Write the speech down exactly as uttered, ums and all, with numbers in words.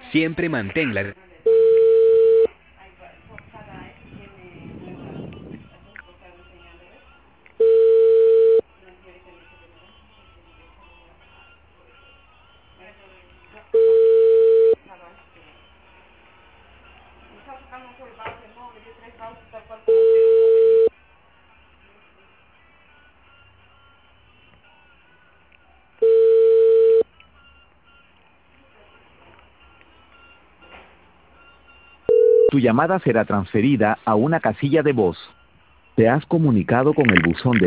Siempre mantén la... Tu llamada será transferida a una casilla de voz. Te has comunicado con el buzón de